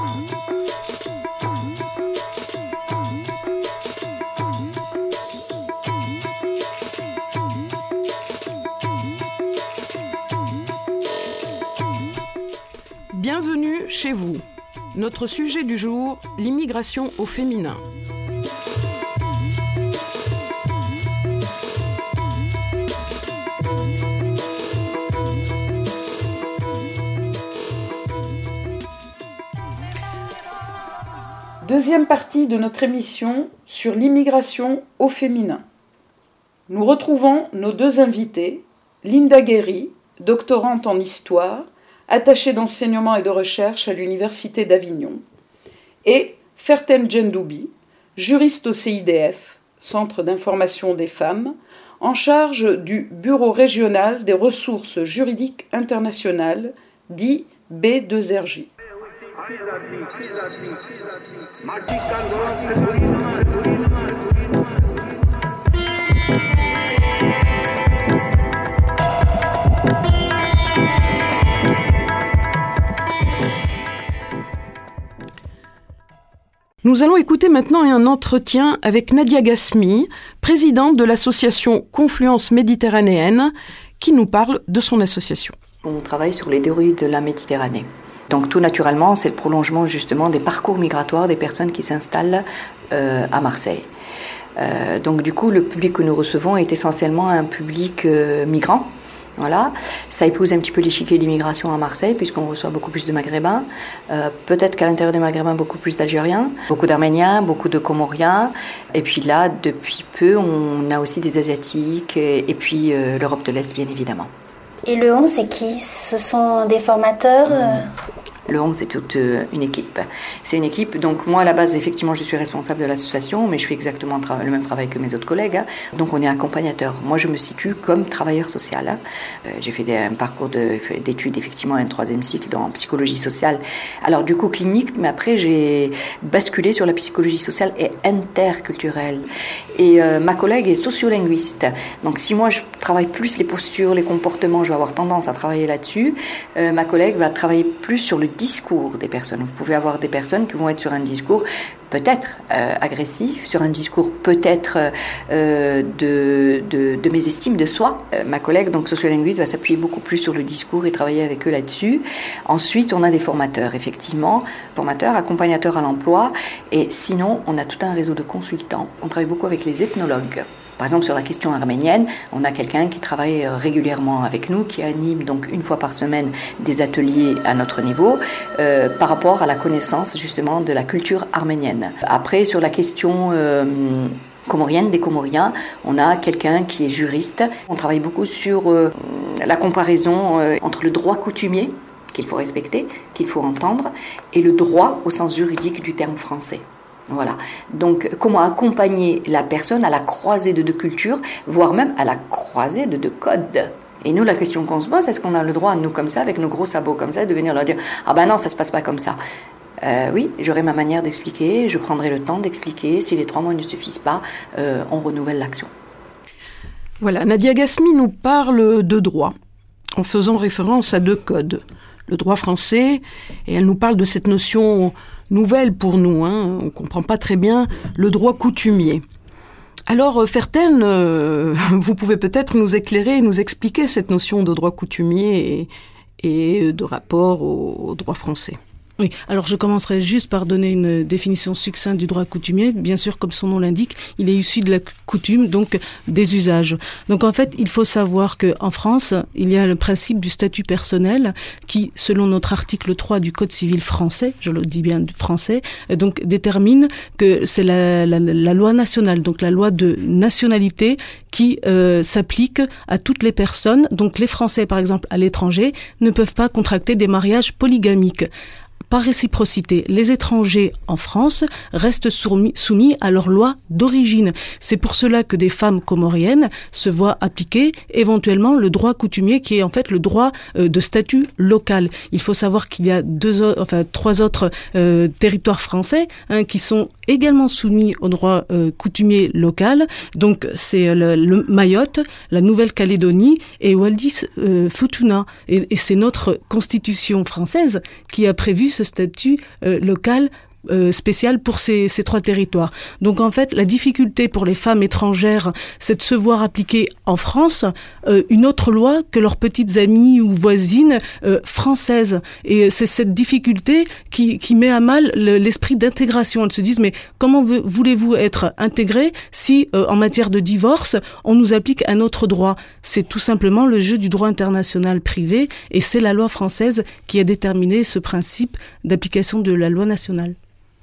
Bienvenue chez vous. Notre sujet du jour, l'immigration au féminin. Deuxième partie de notre émission sur l'immigration au féminin. Nous retrouvons nos deux invités, Linda Guéry, doctorante en histoire, attachée d'enseignement et de recherche à l'Université d'Avignon, et Ferten Djendoubi, juriste au CIDF, Centre d'information des femmes, en charge du Bureau régional des ressources juridiques internationales, dit B2RJ. Nous allons écouter maintenant un entretien avec Nadia Gasmi, présidente de l'association Confluence Méditerranéenne, qui nous parle de son association. On travaille sur les deux rives de la Méditerranée. Donc tout naturellement, c'est le prolongement justement des parcours migratoires des personnes qui s'installent à Marseille. Donc du coup, le public que nous recevons est essentiellement un public migrant. Voilà, ça épouse un petit peu l'échiquier de l'immigration à Marseille, puisqu'on reçoit beaucoup plus de Maghrébins, peut-être qu'à l'intérieur des Maghrébins, beaucoup plus d'Algériens, beaucoup d'Arméniens, beaucoup de Comoriens, et puis là, depuis peu, on a aussi des Asiatiques, et puis l'Europe de l'Est, bien évidemment. Et le 11, c'est qui ? Ce sont des formateurs Le 11, c'est toute une équipe. C'est une équipe, donc moi à la base, effectivement, je suis responsable de l'association, mais je fais exactement le même travail que mes autres collègues. Hein. Donc on est accompagnateur. Moi, je me situe comme travailleur social. Hein. J'ai fait un parcours d'études, effectivement, un 3e cycle en psychologie sociale. Alors du coup, clinique, mais après, j'ai basculé sur la psychologie sociale et interculturelle. Et ma collègue est sociolinguiste. Donc si moi, je travaille plus les postures, les comportements, je vais avoir tendance à travailler là-dessus. Ma collègue va travailler plus sur le discours des personnes. Vous pouvez avoir des personnes qui vont être sur un discours peut-être agressif, sur un discours peut-être de mésestime de soi. Ma collègue, donc sociolinguiste, va s'appuyer beaucoup plus sur le discours et travailler avec eux là-dessus. Ensuite, on a des formateurs, effectivement, formateurs, accompagnateurs à l'emploi, et sinon, on a tout un réseau de consultants. On travaille beaucoup avec les ethnologues. Par exemple, sur la question arménienne, on a quelqu'un qui travaille régulièrement avec nous, qui anime donc une fois par semaine des ateliers à notre niveau par rapport à la connaissance justement de la culture arménienne. Après, sur la question comorienne, des Comoriens, on a quelqu'un qui est juriste. On travaille beaucoup sur la comparaison entre le droit coutumier, qu'il faut respecter, qu'il faut entendre, et le droit au sens juridique du terme français. Voilà. Donc, comment accompagner la personne à la croisée de deux cultures, voire même à la croisée de deux codes. Et nous, la question qu'on se pose, est-ce qu'on a le droit, nous, comme ça, avec nos gros sabots comme ça, de venir leur dire « Ah ben non, ça se passe pas comme ça ». Oui, j'aurai ma manière d'expliquer, je prendrai le temps d'expliquer. Si les 3 mois ne suffisent pas, on renouvelle l'action. Voilà, Nadia Gasmi nous parle de droit, en faisant référence à 2 codes. Le droit français, et elle nous parle de cette notion nouvelle pour nous, hein, on ne comprend pas très bien, le droit coutumier. Alors, Ferten, vous pouvez peut-être nous éclairer, nous expliquer cette notion de droit coutumier et de rapport au droit français. Oui, alors je commencerai juste par donner une définition succincte du droit coutumier. Bien sûr, comme son nom l'indique, il est issu de la coutume, donc des usages. Donc en fait, il faut savoir qu'en France, il y a le principe du statut personnel qui, selon notre article 3 du Code civil français, je le dis bien français, donc détermine que c'est la loi nationale, donc la loi de nationalité qui s'applique à toutes les personnes. Donc les Français, par exemple, à l'étranger, ne peuvent pas contracter des mariages polygamiques. Par réciprocité, les étrangers en France restent soumis à leur loi d'origine. C'est pour cela que des femmes comoriennes se voient appliquer éventuellement le droit coutumier qui est en fait le droit de statut local. Il faut savoir qu'il y a 3 autres territoires français qui sont également soumis au droit coutumier local. Donc c'est le Mayotte, la Nouvelle-Calédonie et Wallis Futuna. Et c'est notre constitution française qui a prévu ce statut local spécial pour ces 3 territoires. Donc en fait, la difficulté pour les femmes étrangères, c'est de se voir appliquer en France une autre loi que leurs petites amies ou voisines françaises. Et c'est cette difficulté qui met à mal l'esprit d'intégration. Elles se disent, mais comment voulez-vous être intégrés si en matière de divorce, on nous applique un autre droit? C'est tout simplement le jeu du droit international privé, et c'est la loi française qui a déterminé ce principe d'application de la loi nationale.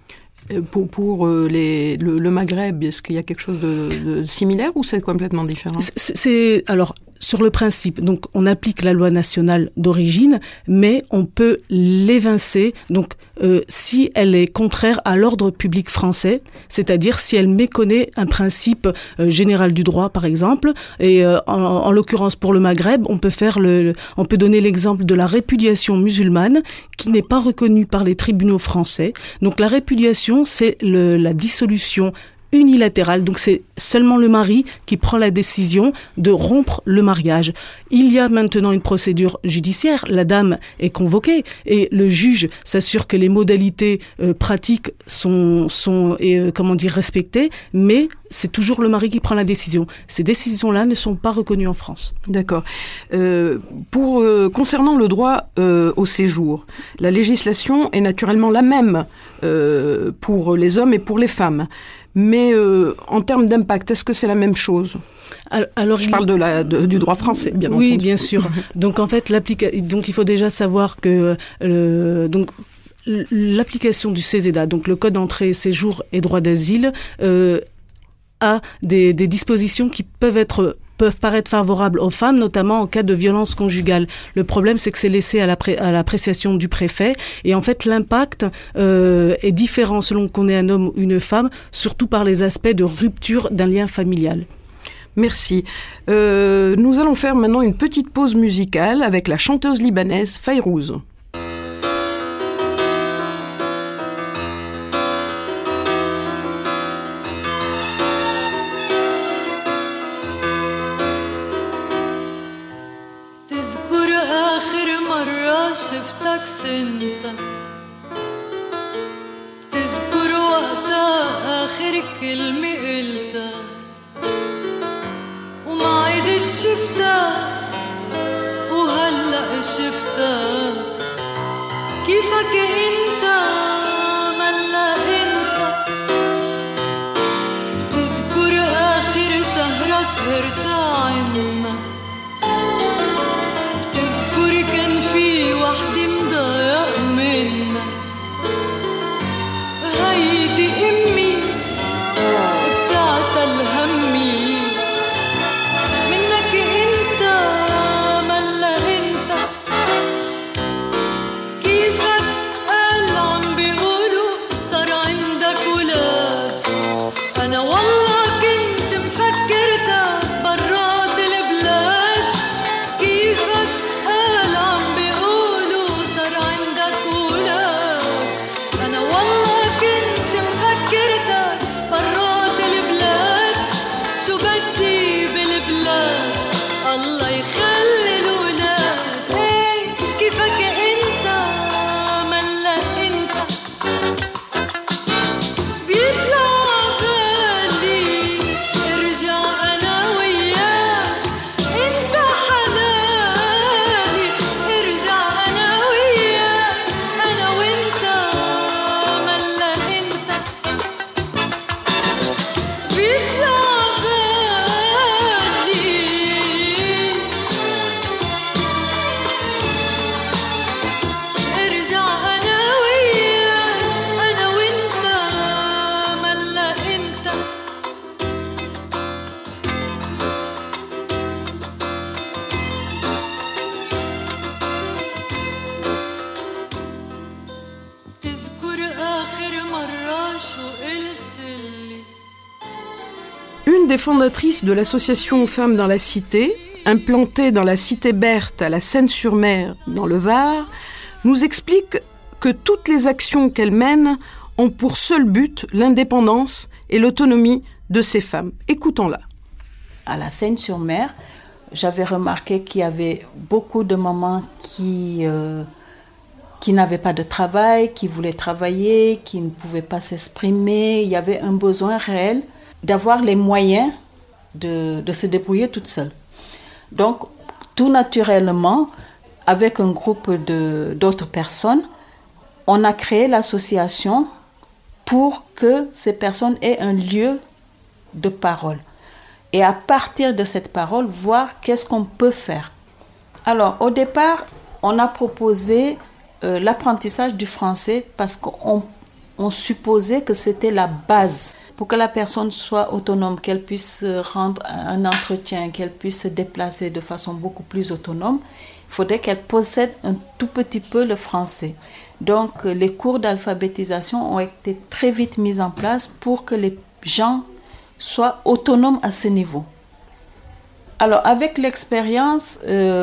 Pour le Maghreb, est-ce qu'il y a quelque chose de similaire ou c'est complètement différent? Alors, sur le principe, donc on applique la loi nationale d'origine, mais on peut l'évincer. Donc, si elle est contraire à l'ordre public français, c'est-à-dire si elle méconnaît un principe général du droit, par exemple, et en l'occurrence pour le Maghreb, on peut donner l'exemple de la répudiation musulmane qui n'est pas reconnue par les tribunaux français. Donc, la répudiation, c'est la dissolution unilatérale, donc c'est seulement le mari qui prend la décision de rompre le mariage. Il y a maintenant une procédure judiciaire, la dame est convoquée et le juge s'assure que les modalités pratiques sont respectées, mais c'est toujours le mari qui prend la décision. Ces décisions-là ne sont pas reconnues en France. D'accord. Concernant le droit au séjour, la législation est naturellement la même pour les hommes et pour les femmes. Mais en termes d'impact, est-ce que c'est la même chose? Alors, je parle du droit français, bien entendu. Oui, bien sûr. Donc en fait, il faut déjà savoir que l'application du CESEDA, donc le Code d'entrée, séjour et droit d'asile, a des dispositions qui peuvent paraître favorables aux femmes, notamment en cas de violence conjugale. Le problème, c'est que c'est laissé à l'appréciation du préfet. Et en fait, l'impact est différent selon qu'on est un homme ou une femme, surtout par les aspects de rupture d'un lien familial. Merci. Nous allons faire maintenant une petite pause musicale avec la chanteuse libanaise Fayrouz. شفتك سنتا تذكر وقتها آخر كلمة قلتها وما عدت شفتها وهلأ شفتها كيفك انت ملا انت تذكر آخر سهرة سهرتها عنا كان في وحدي مضايق منا هيدي امي بتعتل همي منك انت ملا انت كيفك قال عم بيقولوا صار عندك ولاد انا والله كنت مفكرتك برات البلاد كيفك Une des fondatrices de l'association Femmes dans la Cité, implantée dans la cité Berthe à la Seine-sur-Mer, dans le Var, nous explique que toutes les actions qu'elle mène ont pour seul but l'indépendance et l'autonomie de ces femmes. Écoutons-la. À la Seine-sur-Mer, j'avais remarqué qu'il y avait beaucoup de mamans qui qui n'avaient pas de travail, qui voulaient travailler, qui ne pouvaient pas s'exprimer. Il y avait un besoin réel d'avoir les moyens de se débrouiller toute seule. Donc, tout naturellement, avec un groupe d'autres personnes, on a créé l'association pour que ces personnes aient un lieu de parole. Et à partir de cette parole, voir qu'est-ce qu'on peut faire. Alors, au départ, on a proposé l'apprentissage du français parce qu'on supposait que c'était la base. Pour que la personne soit autonome, qu'elle puisse rendre un entretien, qu'elle puisse se déplacer de façon beaucoup plus autonome, il faudrait qu'elle possède un tout petit peu le français. Donc, les cours d'alphabétisation ont été très vite mis en place pour que les gens soient autonomes à ce niveau. Alors, avec l'expérience,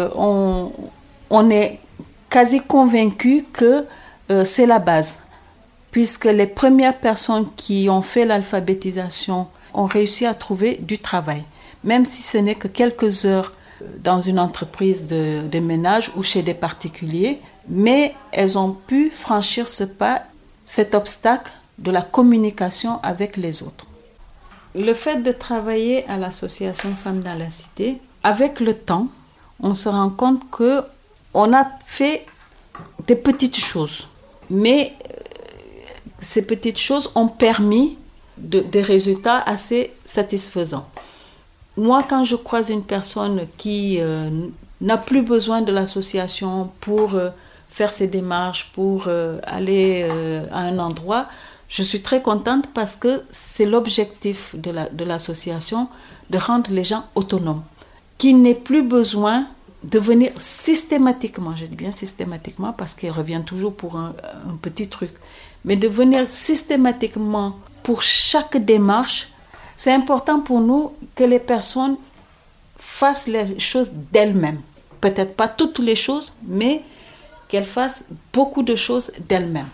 on est quasi convaincu que c'est la base, puisque les premières personnes qui ont fait l'alphabétisation ont réussi à trouver du travail, même si ce n'est que quelques heures dans une entreprise de ménage ou chez des particuliers, mais elles ont pu franchir ce pas, cet obstacle de la communication avec les autres. Le fait de travailler à l'association Femmes dans la Cité, avec le temps, on se rend compte qu'on a fait des petites choses, mais ces petites choses ont permis des résultats assez satisfaisants. Moi, quand je croise une personne qui n'a plus besoin de l'association pour faire ses démarches, pour aller à un endroit, je suis très contente parce que c'est l'objectif de l'association de rendre les gens autonomes, qu'il n'ait plus besoin de venir systématiquement, je dis bien systématiquement parce qu'il revient toujours pour un petit truc, mais de venir systématiquement pour chaque démarche. C'est important pour nous que les personnes fassent les choses d'elles-mêmes. Peut-être pas toutes les choses, mais qu'elles fassent beaucoup de choses d'elles-mêmes.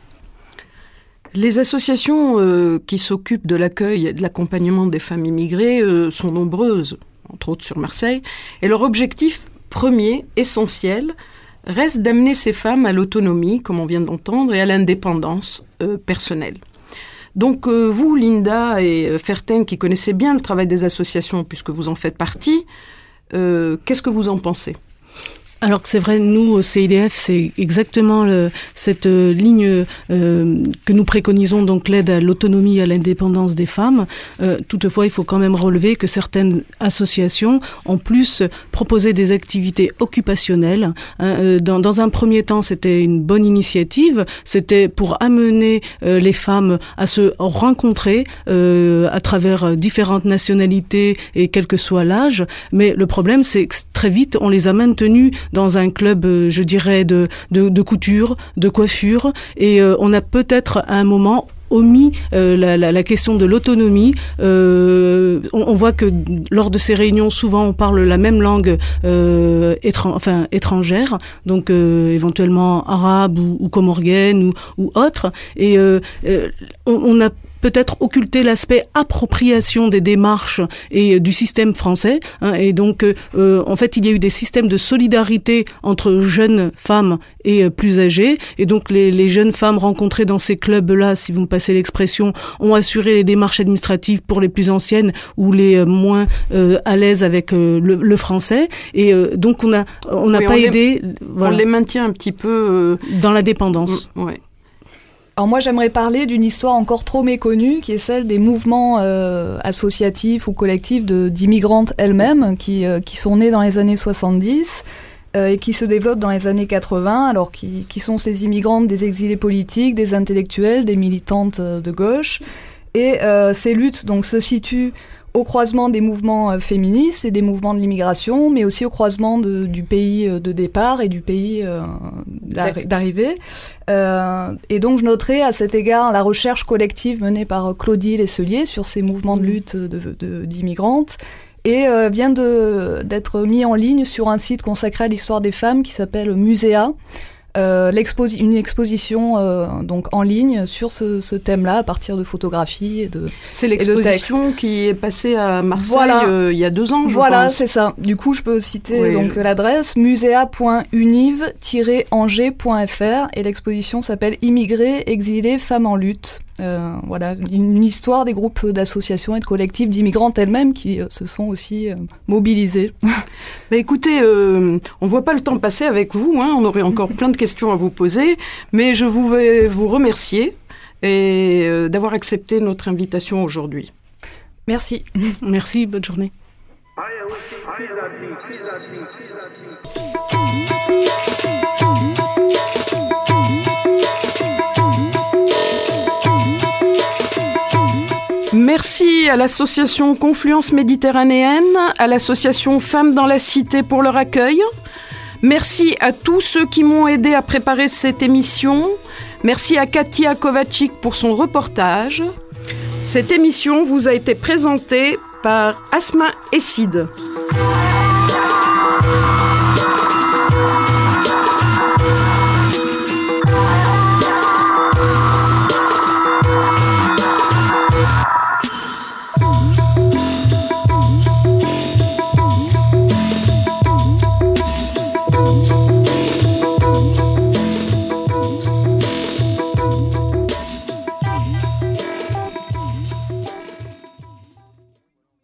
Les associations qui s'occupent de l'accueil et de l'accompagnement des femmes immigrées sont nombreuses, entre autres sur Marseille, et leur objectif premier, essentiel, reste d'amener ces femmes à l'autonomie, comme on vient d'entendre, et à l'indépendance personnelle. Donc vous, Linda et Ferten, qui connaissez bien le travail des associations, puisque vous en faites partie, qu'est-ce que vous en pensez ? Alors que c'est vrai, nous, au CIDF, c'est exactement cette ligne que nous préconisons, donc l'aide à l'autonomie et à l'indépendance des femmes. Toutefois, il faut quand même relever que certaines associations ont plus proposé des activités occupationnelles. Dans un premier temps, c'était une bonne initiative. C'était pour amener les femmes à se rencontrer à travers différentes nationalités et quel que soit l'âge. Mais le problème, c'est que très vite, on les a maintenues dans un club, je dirais, de couture, de coiffure, et on a peut-être à un moment omis la question de l'autonomie. On voit que lors de ces réunions, souvent on parle la même langue étrangère, donc éventuellement arabe ou comorienne ou autre, et on a peut-être occulter l'aspect appropriation des démarches et du système français, et donc en fait il y a eu des systèmes de solidarité entre jeunes femmes et plus âgées, et donc les jeunes femmes rencontrées dans ces clubs-là, si vous me passez l'expression, ont assuré les démarches administratives pour les plus anciennes ou les moins à l'aise avec le français, et donc on n'a pas aidé. Voilà. On les maintient un petit peu dans la dépendance. Ouais. Alors moi, j'aimerais parler d'une histoire encore trop méconnue, qui est celle des mouvements associatifs ou collectifs d'immigrantes elles-mêmes, qui sont nées dans les années 70 et qui se développent dans les années 80, alors qui sont ces immigrantes des exilés politiques, des intellectuels, des militantes de gauche. Et ces luttes donc se situent au croisement des mouvements féministes et des mouvements de l'immigration, mais aussi au croisement du pays de départ et du pays d'arrivée. Et donc je noterai à cet égard la recherche collective menée par Claudie Lesselier sur ces mouvements de lutte d'immigrantes, et vient d'être mis en ligne sur un site consacré à l'histoire des femmes qui s'appelle Muséa, une exposition donc en ligne sur ce thème-là à partir de photographies C'est l'exposition qui est passée à Marseille il y a 2 ans, je Voilà, pense. c'est ça. Du coup, je peux citer donc l'adresse musea.univ-angers.fr et l'exposition s'appelle Immigrés, exilés, femmes en lutte. Voilà, une histoire des groupes d'associations et de collectifs d'immigrantes elles-mêmes qui se sont aussi mobilisées. Bah écoutez, on voit pas le temps passer avec vous, hein, on aurait encore plein de questions à vous poser, mais je vais vous remercier et d'avoir accepté notre invitation aujourd'hui. Merci. Merci, bonne journée. Merci à l'association Confluence Méditerranéenne, à l'association Femmes dans la Cité pour leur accueil. Merci à tous ceux qui m'ont aidé à préparer cette émission. Merci à Katia Kovacic pour son reportage. Cette émission vous a été présentée par Asma Esside.